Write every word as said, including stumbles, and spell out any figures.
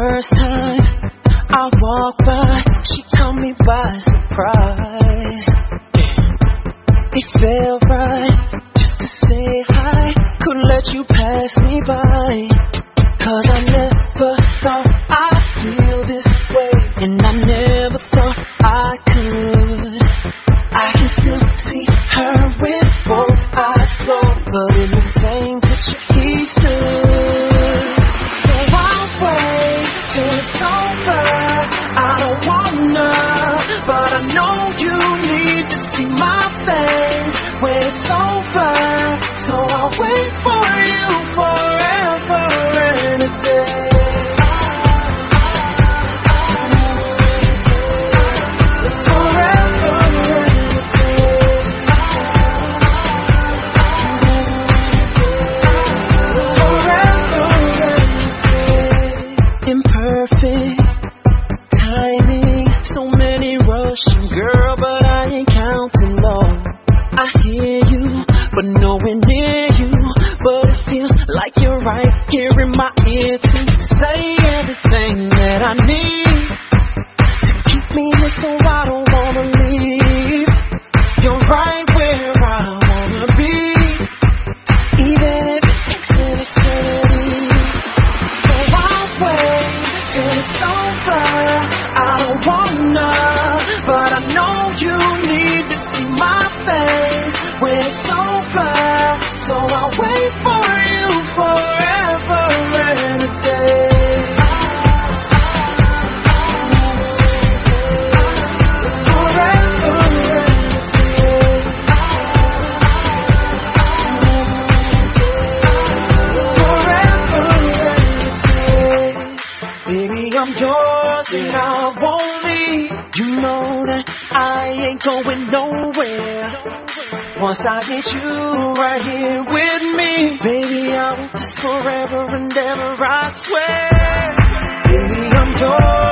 first time I walked by, she caught me by surprise. It felt right just to say hi. Couldn't let you pass me by, 'cause I never thought I'd feel this way, and I never thought I could. I can still see her with both eyes closed, but in the same picture he stood. So I'll wait till it's over. I don't wanna, but I know you need to see my face when it's over. So I'll wait for you forever and a day. Imperfect timing, so many rushing, girl, but I ain't counting low. I hear you, but nowhere near you. But it feels like you're right here in my ear to say everything that I need to keep me here, so I don't wanna leave. You're right where I wanna be, even if it takes an eternity. So I'll wait till it's over. I don't wanna, but I know you need to see my face when it's over. So I'll wait for you forever and a day. Forever and a day. Forever and a day. Baby, I'm yours and I won't leave. You know that I ain't going nowhere. Once I get you right here with me, baby, I want this forever and ever, I swear. Baby, I'm yours.